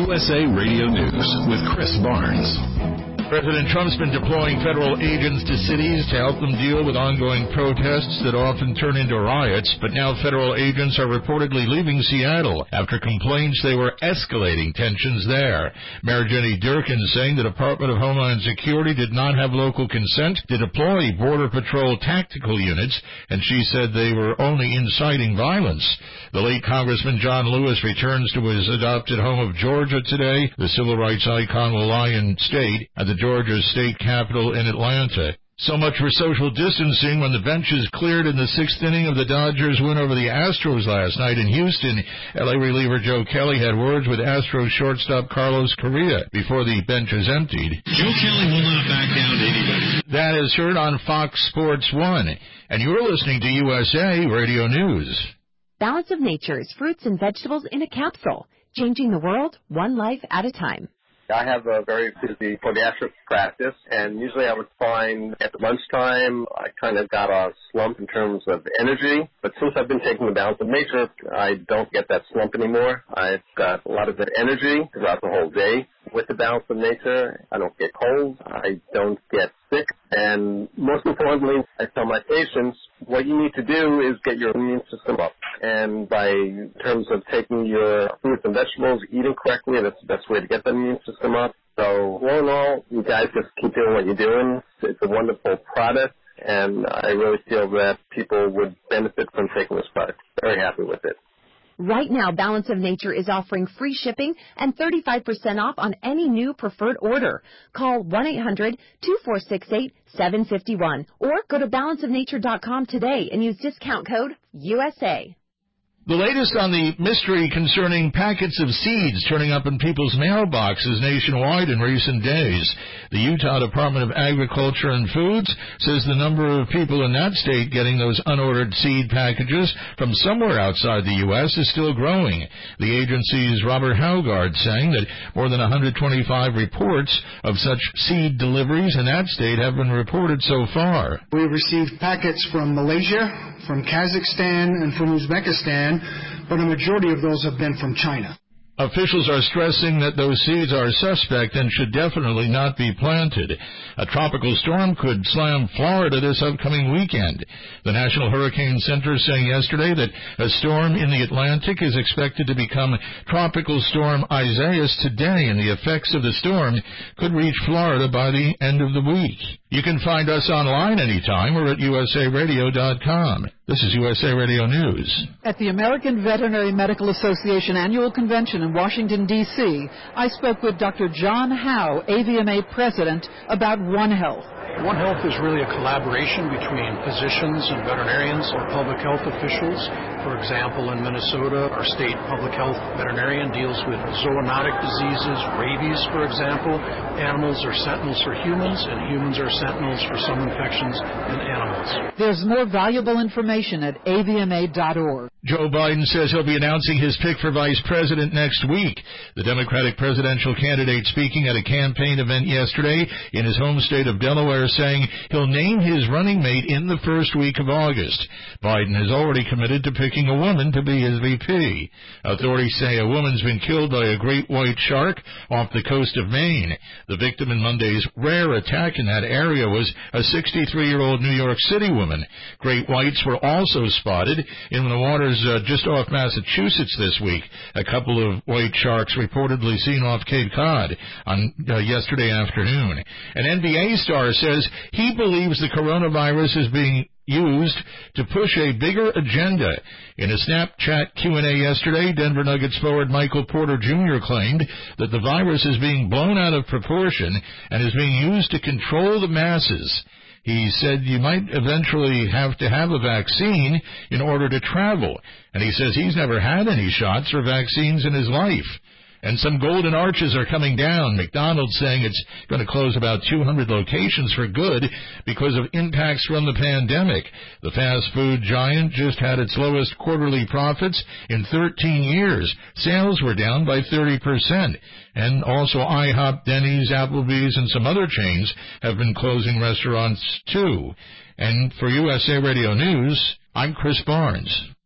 USA Radio News with Chris Barnes. President Trump's been deploying federal agents to cities to help them deal with ongoing protests that often turn into riots, but now federal agents are reportedly leaving Seattle after complaints they were escalating tensions there. Mayor Jenny Durkan saying the Department of Homeland Security did not have local consent to deploy Border Patrol tactical units, and she said they were only inciting violence. The late Congressman John Lewis returns to his adopted home of Georgia today. The civil rights icon will lie in state at the Georgia state capitol in Atlanta. So much for social distancing when the benches cleared in the sixth inning of the Dodgers' win over the Astros last night in Houston. LA reliever Joe Kelly had words with Astros shortstop Carlos Correa before the benches emptied. Joe Kelly will not back down to anybody. That is heard on Fox Sports 1. And you're listening to USA Radio News. Balance of Nature's fruits and vegetables in a capsule, changing the world one life at a time. I have a very busy podiatric practice, and usually I would find at lunchtime I kind of got a slump in terms of energy. But since I've been taking the Balance of Nature, I don't get that slump anymore. I've got a lot of good energy throughout the whole day. With the Balance of Nature, I don't get colds, I don't get sick, and most importantly, I tell my patients, what you need to do is get your immune system up. And in terms of taking your fruits and vegetables, eating correctly, that's the best way to get the immune system up. So all in all, you guys just keep doing what you're doing. It's a wonderful product, and I really feel that people would benefit from taking this product. Very happy with it. Right now, Balance of Nature is offering free shipping and 35% off on any new preferred order. Call 1-800-2468-751 or go to balanceofnature.com today and use discount code USA. The latest on the mystery concerning packets of seeds turning up in people's mailboxes nationwide in recent days. The Utah Department of Agriculture and Foods says the number of people in that state getting those unordered seed packages from somewhere outside the U.S. is still growing. The agency's Robert Haugard saying that more than 125 reports of such seed deliveries in that state have been reported so far. We've received packets from Malaysia, from Kazakhstan, and from Uzbekistan, but a majority of those have been from China. Officials are stressing that those seeds are suspect and should definitely not be planted. A tropical storm could slam Florida this upcoming weekend. The National Hurricane Center saying yesterday that a storm in the Atlantic is expected to become Tropical Storm Isaias today, and the effects of the storm could reach Florida by the end of the week. You can find us online anytime or at usaradio.com. This is USA Radio News. At the American Veterinary Medical Association Annual Convention in Washington, D.C., I spoke with Dr. John Howe, AVMA President, about One Health. One Health is really a collaboration between physicians and veterinarians or public health officials. For example, in Minnesota, our state public health veterinarian deals with zoonotic diseases, rabies, for example. Animals are sentinels for humans, and humans are sentinels for some infections in animals. There's more valuable information at avma.org. Joe Biden says he'll be announcing his pick for vice president next week. The Democratic presidential candidate speaking at a campaign event yesterday in his home state of Delaware saying he'll name his running mate in the first week of August. Biden has already committed to picking a woman to be his VP. Authorities say a woman's been killed by a great white shark off the coast of Maine. The victim in Monday's rare attack in that area was a 63-year-old New York City woman. Great whites were also spotted in the waters just off Massachusetts this week. A couple of white sharks reportedly seen off Cape Cod on yesterday afternoon. An NBA star says he believes the coronavirus is being used to push a bigger agenda. In a Snapchat Q&A yesterday, Denver Nuggets forward Michael Porter Jr. claimed that the virus is being blown out of proportion and is being used to control the masses. He said you might eventually have to have a vaccine in order to travel, and he says he's never had any shots or vaccines in his life. And some golden arches are coming down. McDonald's saying it's going to close about 200 locations for good because of impacts from the pandemic. The fast food giant just had its lowest quarterly profits in 13 years. Sales were down by 30%. And also IHOP, Denny's, Applebee's, and some other chains have been closing restaurants too. And for USA Radio News, I'm Chris Barnes.